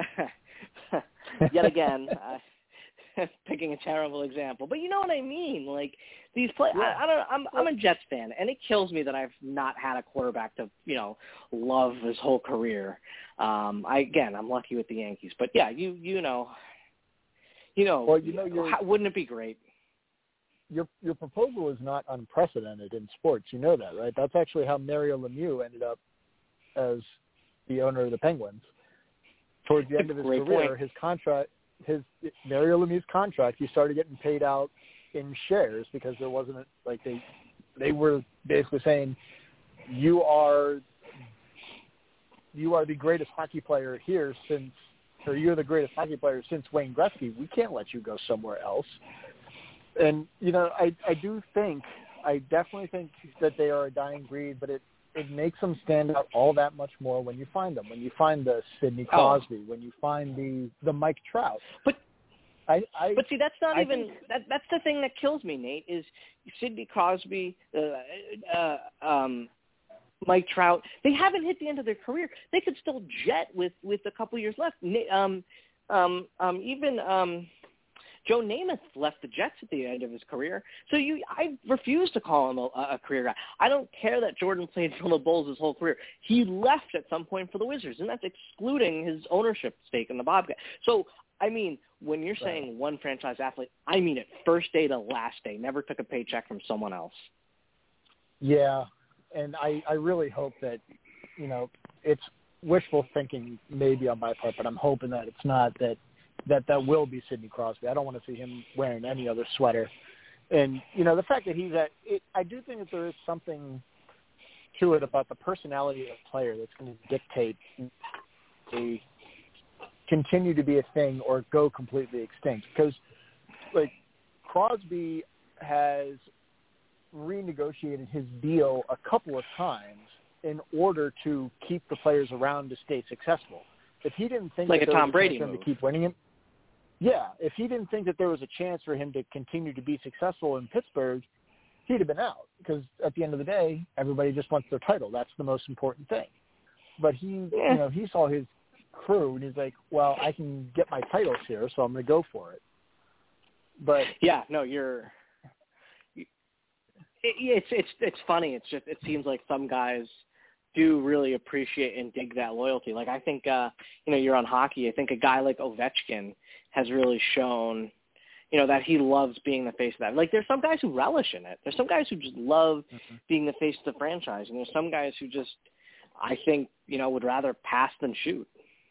yet again, uh, picking a terrible example, but you know what I mean? Like these play, yeah. I, I don't. I'm I'm a Jets fan, and it kills me that I've not had a quarterback to you know love his whole career. Um, I again, I'm lucky with the Yankees, but yeah, you you know, you know, well, you know, you're, how, wouldn't it be great? Your your proposal is not unprecedented in sports. You know that, right? That's actually how Mario Lemieux ended up as the owner of the Penguins. Towards the end of his Great career, point. his contract, his Mario Lemieux's contract, he started getting paid out in shares because there wasn't a, like they they were basically saying you are you are the greatest hockey player here since, or you're the greatest hockey player since Wayne Gretzky. We can't let you go somewhere else. And you know, I I do think I definitely think that they are a dying breed, but it. It makes them stand out all that much more when you find them. When you find the Sidney Crosby, oh. when you find the, the Mike Trout. But I, I but see, that's not I even think, that. That's the thing that kills me, Nate. Is Sidney Crosby, uh, uh, um, Mike Trout. They haven't hit the end of their career. They could still jet with, with a couple years left. Um, um, um, even. Um, Joe Namath left the Jets at the end of his career, so you, I refuse to call him a, a career guy. I don't care that Jordan played for the Bulls his whole career. He left at some point for the Wizards, and that's excluding his ownership stake in the Bobcats. So, I mean, when you're saying right. one franchise athlete, I mean it first day to last day, never took a paycheck from someone else. Yeah, and I, I really hope that, you know, it's wishful thinking maybe on my part, but I'm hoping that it's not that, that that will be Sidney Crosby. I don't want to see him wearing any other sweater. And, you know, the fact that he's at it, I do think that there is something to it about the personality of a player that's going to dictate a continue to be a thing or go completely extinct. Because, like, Crosby has renegotiated his deal a couple of times in order to keep the players around to stay successful. If he didn't think like that a there Tom was a Brady chance for him move. to keep winning him, yeah, if he didn't think that there was a chance for him to continue to be successful in Pittsburgh, he'd have been out because at the end of the day, everybody just wants their title. That's the most important thing. But he, Yeah. you know, he saw his crew and he's like, well, I can get my titles here, so I'm going to go for it. But yeah, no, you're. It, it's it's it's funny. It's just it seems like some guys do really appreciate and dig that loyalty. Like I think uh, you know you're on hockey. I think a guy like Ovechkin has really shown, you know, that he loves being the face of that. Like there's some guys who relish in it. There's some guys who just love mm-hmm. being the face of the franchise, and there's some guys who just, I think, you know, would rather pass than shoot.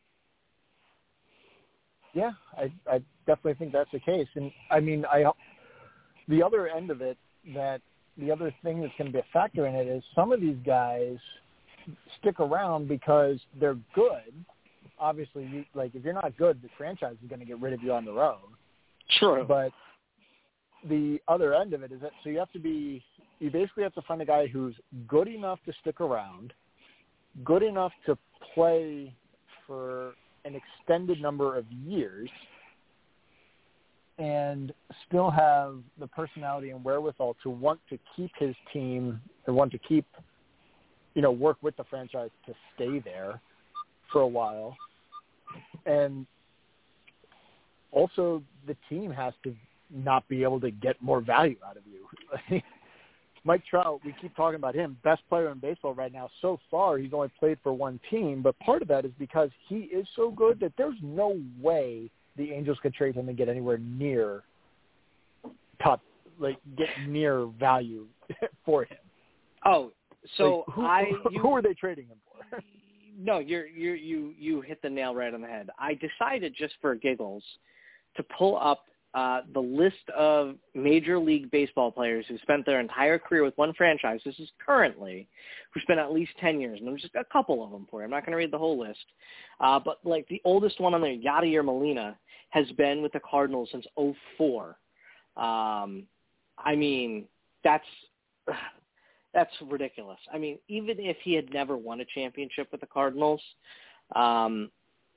Yeah, I, I definitely think that's the case. And, I mean, I the other end of it, that the other thing that's going to be a factor in it is some of these guys stick around because they're good. Obviously, you, like if you're not good, the franchise is going to get rid of you on their own. True. But the other end of it is that so you have to be – you basically have to find a guy who's good enough to stick around, good enough to play for – an extended number of years, and still have the personality and wherewithal to want to keep his team and want to keep, you know, work with the franchise to stay there for a while. And also the team has to not be able to get more value out of you. Mike Trout, we keep talking about him, best player in baseball right now. So far, he's only played for one team, but part of that is because he is so good that there's no way the Angels could trade him and get anywhere near top, like get near value for him. Oh, so like, who, I you, who are they trading him for? No, you're you you you hit the nail right on the head. I decided just for giggles to pull up Uh, the list of Major League Baseball players who spent their entire career with one franchise, this is currently, who spent at least ten years. And there's just a couple of them for you. I'm not going to read the whole list. Uh, but, like, the oldest one on there, Yadier Molina, has been with the Cardinals since oh four. Um, I mean, that's that's ridiculous. I mean, even if he had never won a championship with the Cardinals, um,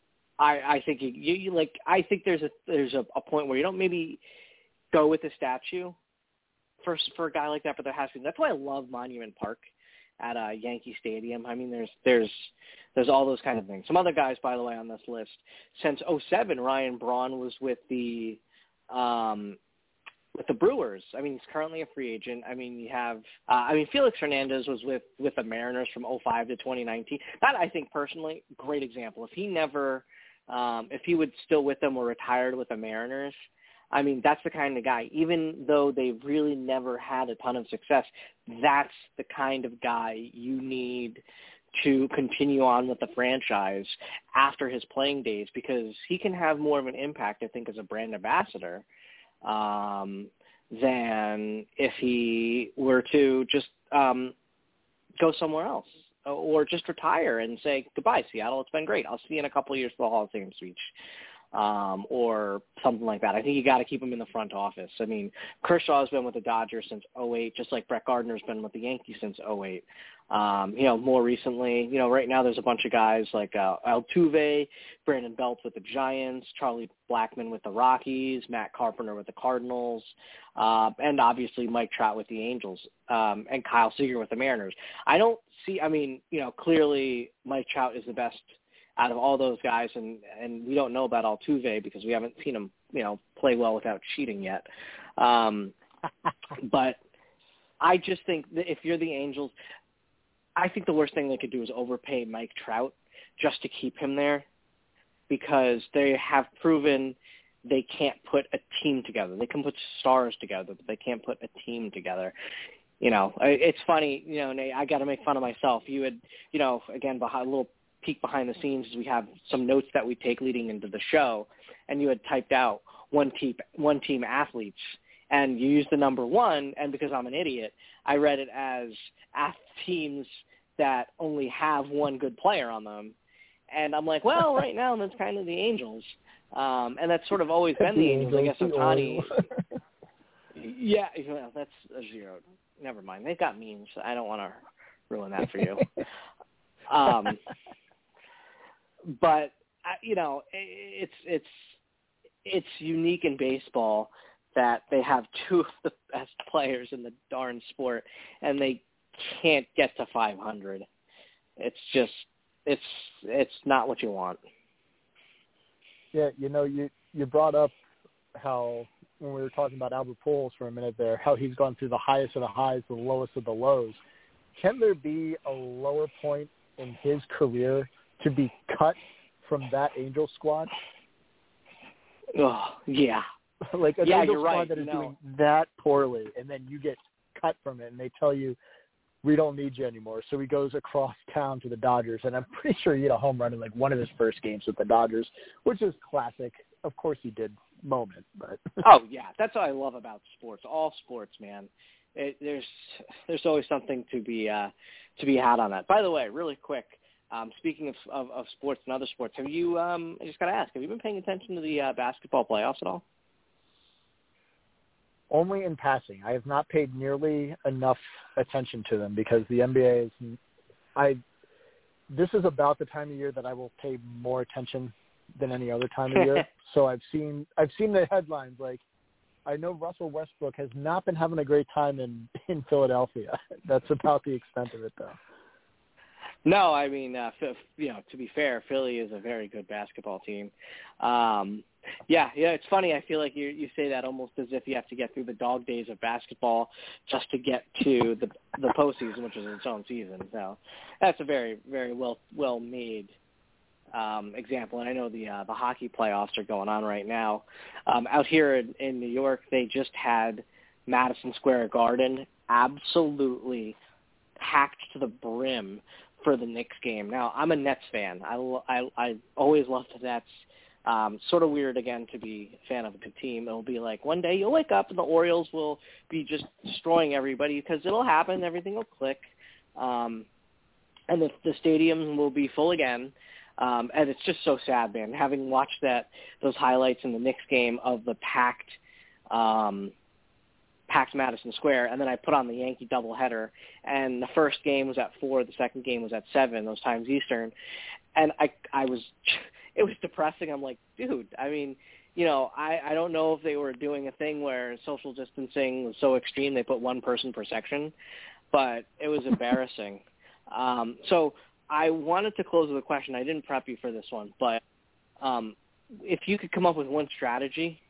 I, I think you, you, you like. I think there's a there's a, a point where you don't maybe go with the statue for for a guy like that, but there has to be. That's why I love Monument Park at uh, Yankee Stadium. I mean, there's there's there's all those kind of things. Some other guys, by the way, on this list since oh seven, Ryan Braun was with the um, with the Brewers. I mean, he's currently a free agent. I mean, you have uh, I mean Felix Hernandez was with with the Mariners from oh five to twenty nineteen. That I think personally, great example. If he never Um, if he would still with them or retired with the Mariners, I mean, that's the kind of guy, even though they've really never had a ton of success, that's the kind of guy you need to continue on with the franchise after his playing days, because he can have more of an impact, I think, as a brand ambassador um, than if he were to just um, go somewhere else. Or just retire and say, goodbye, Seattle, it's been great. I'll see you in a couple of years for the Hall of Fame speech, um, or something like that. I think you got to keep him in the front office. I mean, Kershaw's been with the Dodgers since oh eight, just like Brett Gardner's been with the Yankees since oh eight. Um, you know, more recently, you know, right now there's a bunch of guys like uh, Altuve, Brandon Belt with the Giants, Charlie Blackmon with the Rockies, Matt Carpenter with the Cardinals, uh, and obviously Mike Trout with the Angels, um, and Kyle Seager with the Mariners. I don't see, I mean, you know, clearly Mike Trout is the best out of all those guys, and, and we don't know about Altuve because we haven't seen him, you know, play well without cheating yet. Um, but I just think that if you're the Angels, I think the worst thing they could do is overpay Mike Trout just to keep him there, because they have proven they can't put a team together. They can put stars together, but they can't put a team together. You know, it's funny, you know, Nate, I got to make fun of myself. You had, you know, again, behind, a little peek behind the scenes, we have some notes that we take leading into the show, and you had typed out one team, one team athletes, and you used the number one, and because I'm an idiot, I read it as teams that only have one good player on them. And I'm like, well, right now that's kind of the Angels. Um, and that's sort of always been the Angels. I guess Ohtani. yeah, well, that's a zero. Never mind. They've got memes. I don't want to ruin that for you. um, but, you know, it's it's it's unique in baseball that they have two of the best players in the darn sport, and they can't get to five hundred. It's just, it's it's not what you want. Yeah, you know, you, you brought up how when we were talking about Albert Pujols for a minute there, how he's gone through the highest of the highs, the lowest of the lows. Can there be a lower point in his career to be cut from that Angels squad? Oh, yeah. Like an yeah, Angels you're squad right. that is no. doing that poorly, and then you get cut from it, and they tell you, we don't need you anymore. So he goes across town to the Dodgers, and I'm pretty sure he had a home run in like one of his first games with the Dodgers, which is classic. Of course he did moment, but oh yeah, that's what I love about sports. All sports, man. It, there's there's always something to be uh, to be had on that. By the way, really quick, um, speaking of, of of sports and other sports, have you? Um, I just got to ask, have you been paying attention to the uh, basketball playoffs at all? Only in passing. I have not paid nearly enough attention to them because the N B A is. I. This is about the time of year that I will pay more attention than any other time of year. So I've seen I've seen the headlines like, I know Russell Westbrook has not been having a great time in, in Philadelphia. That's about the extent of it, though. No, I mean, uh, you know, to be fair, Philly is a very good basketball team. Um, yeah, yeah, it's funny. I feel like you you say that almost as if you have to get through the dog days of basketball just to get to the the postseason, which is its own season. So that's a very, very well well made um, example. And I know the uh, the hockey playoffs are going on right now. Um, out here in, in New York, they just had Madison Square Garden absolutely packed to the brim for the Knicks game. Now, I'm a Nets fan. I, I, I always loved the Nets. Um, sort of weird, again, to be a fan of a good team. It'll be like one day you'll wake up and the Orioles will be just destroying everybody because it'll happen. Everything will click. Um, and the, the stadium will be full again. Um, and it's just so sad, man, having watched that those highlights in the Knicks game of the packed um, packed Madison Square, and then I put on the Yankee doubleheader, and the first game was at four, the second game was at seven, those times Eastern, and I, I was, it was depressing. I'm like, dude, I mean, you know, I, I don't know if they were doing a thing where social distancing was so extreme they put one person per section, but it was embarrassing. um, so I wanted to close with a question. I didn't prep you for this one, but um, if you could come up with one strategy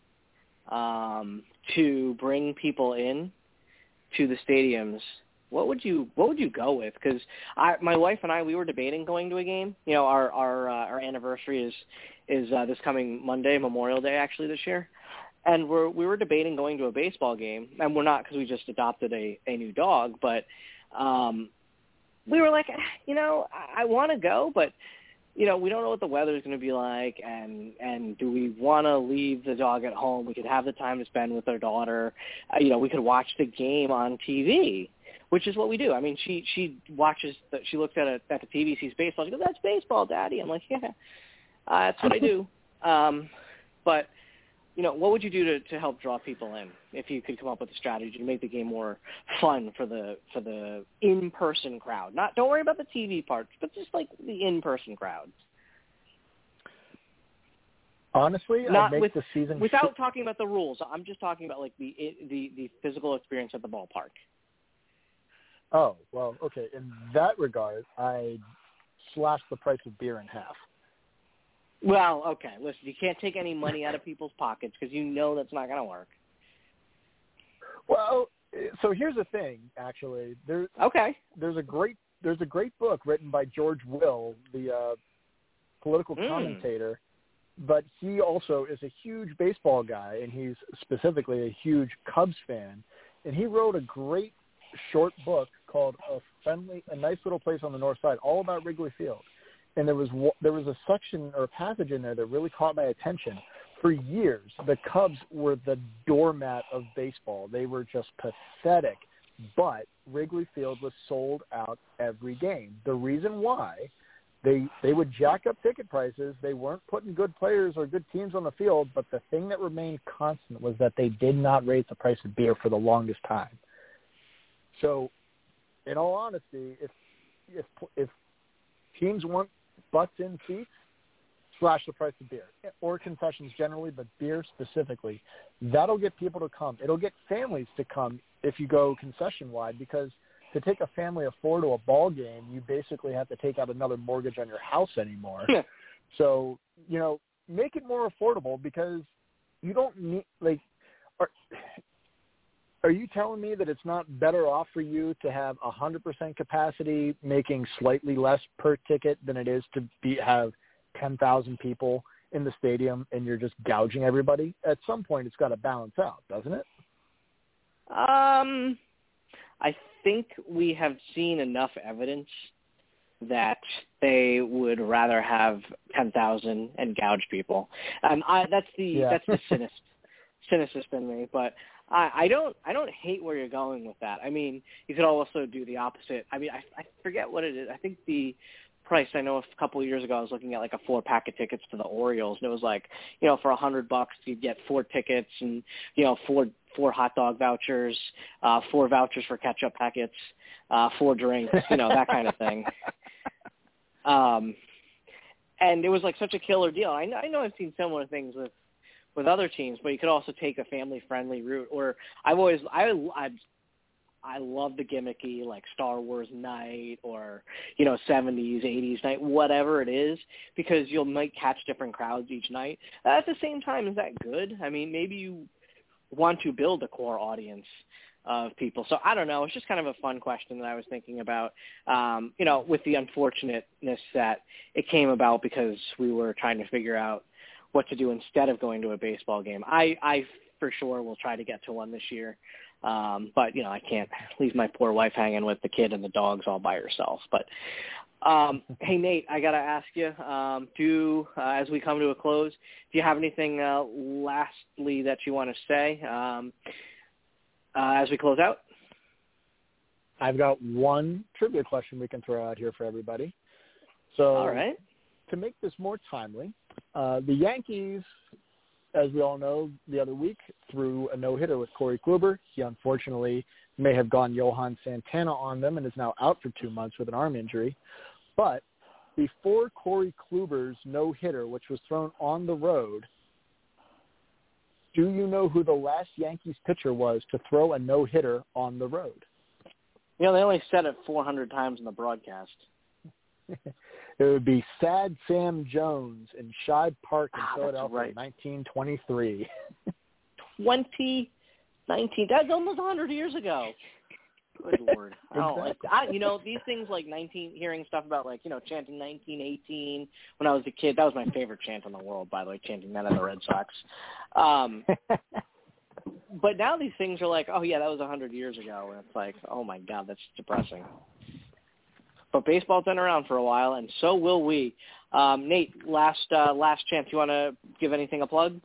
um, to bring people in to the stadiums, what would you what would you go with? Because I, my wife and I, we were debating going to a game. You know, our our uh, our anniversary is is uh, this coming Monday, Memorial Day, actually this year, and we're we were debating going to a baseball game, and we're not because we just adopted a a new dog, but um, we were like, you know, I, I want to go, but you know, we don't know what the weather is going to be like, and and do we want to leave the dog at home? We could have the time to spend with our daughter. Uh, you know, we could watch the game on T V, which is what we do. I mean, she she watches, the, she looks at a, at the T V, sees baseball. She goes, "That's baseball, Daddy." I'm like, "Yeah, uh, that's what I do." Um, but you know, what would you do to, to help draw people in if you could come up with a strategy to make the game more fun for the for the in-person crowd? Not don't worry about the T V parts, but just like the in-person crowds. Honestly, Not I'd make with, the season without sh- talking about the rules. I'm just talking about like the the the physical experience at the ballpark. Oh, well, okay. In that regard, I'd slash the price of beer in half. Well, okay. Listen, you can't take any money out of people's pockets because you know that's not going to work. Well, so here's the thing. Actually, there. Okay. There's a great there's a great book written by George Will, the uh, political Mm. commentator, but he also is a huge baseball guy, and he's specifically a huge Cubs fan. And he wrote a great short book called "A Friendly, a Nice Little Place on the North Side," all about Wrigley Field. And there was there was a section or a passage in there that really caught my attention. For years, the Cubs were the doormat of baseball. They were just pathetic. But Wrigley Field was sold out every game. The reason why, they they would jack up ticket prices. They weren't putting good players or good teams on the field, but the thing that remained constant was that they did not raise the price of beer for the longest time. So, in all honesty, if if if teams want butts in seats, slash the price of beer, or concessions generally, but beer specifically. That'll get people to come. It'll get families to come if you go concession-wide, because to take a family of four to a ball game, you basically have to take out another mortgage on your house anymore. Yeah. So, you know, make it more affordable, because you don't need, like, are, are you telling me that it's not better off for you to have one hundred percent capacity making slightly less per ticket than it is to be have ten thousand people in the stadium and you're just gouging everybody? At some point, it's got to balance out, doesn't it? Um, I think we have seen enough evidence that they would rather have ten thousand and gouge people. Um, I, that's the yeah. that's the cynic, cynicist in me. But I, I don't I don't hate where you're going with that. I mean, you could also do the opposite. I mean, I, I forget what it is. I think the price, I know a couple of years ago I was looking at like a four pack of tickets to the Orioles, and it was like, you know, for a hundred bucks you'd get four tickets and, you know, four four hot dog vouchers, uh, four vouchers for ketchup packets, uh, four drinks, you know, that kind of thing. Um, and it was like such a killer deal. I know, I know I've seen similar things with, with other teams, but you could also take a family-friendly route. Or I've always, I, I, I love the gimmicky, like Star Wars night or, you know, seventies, eighties night, whatever it is, because you'll might catch different crowds each night. At the same time, is that good? I mean, maybe you want to build a core audience of people. So I don't know. It's just kind of a fun question that I was thinking about, um, you know, with the unfortunateness that it came about because we were trying to figure out what to do instead of going to a baseball game. I, I for sure will try to get to one this year. Um, but, you know, I can't leave my poor wife hanging with the kid and the dogs all by herself. But, um, hey, Nate, I got to ask you, um, do, uh, as we come to a close, do you have anything uh, lastly that you want to say um, uh, as we close out? I've got one trivia question we can throw out here for everybody. So all right. To make this more timely, uh, the Yankees, as we all know, the other week threw a no-hitter with Corey Kluber. He unfortunately may have gone Johan Santana on them and is now out for two months with an arm injury. But before Corey Kluber's no-hitter, which was thrown on the road, do you know who the last Yankees pitcher was to throw a no-hitter on the road? You know, they only said it four hundred times in the broadcast. It would be Sad Sam Jones in Shibe Park in ah, Philadelphia right. in nineteen twenty-three. twenty nineteen. That's almost one hundred years ago. Good Lord. Exactly. Oh, I, you know, these things like nineteen, hearing stuff about like, you know, chanting nineteen eighteen when I was a kid. That was my favorite chant in the world, by the way, chanting that at the Red Sox. Um, but now these things are like, oh, yeah, that was one hundred years ago. And it's like, oh, my God, that's depressing. But baseball's been around for a while, and so will we. Um, Nate, last uh, last chance. You want to give anything a plug?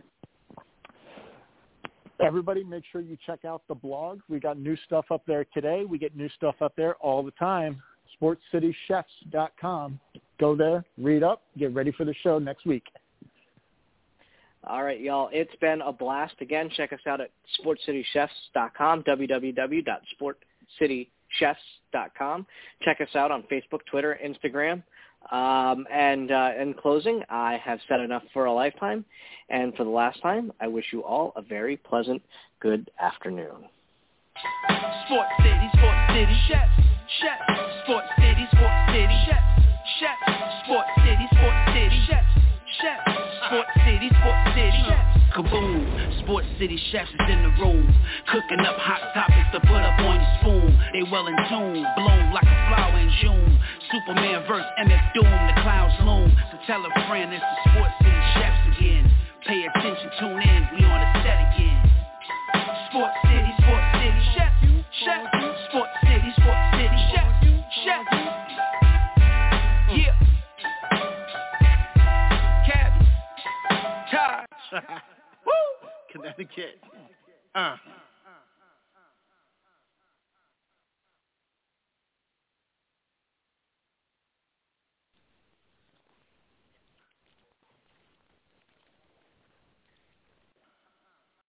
Everybody, make sure you check out the blog. We got new stuff up there today. We get new stuff up there all the time. sports city chefs dot com. Go there, read up, get ready for the show next week. All right, y'all. It's been a blast. Again, check us out at sports city chefs dot com, w w w dot sports city chefs dot com. Check us out on Facebook, Twitter, Instagram. Um, and uh, in closing, I have said enough for a lifetime. And for the last time, I wish you all a very pleasant good afternoon. Sports City, Sports City, Chefs, Chefs, Sports City, Sports City, Chefs, Chefs, Sports City, Sports City, Chefs, Chefs, Sports City, Sports City, Chefs. Kaboom, Sports City Chefs is in the room, cooking up hot topics to put up on your spoon. They well in tune, bloom like a flower in June. Superman versus M F Doom, the clouds loom. So tell a friend it's the Sports City Chefs again. Pay attention, tune in, we on the set again. Sports City, Sports City Chefs, Chefs, Sports City, Sports City Chefs, Chefs. Yeah. Cabby, Taj. Woo! Connecticut. Uh.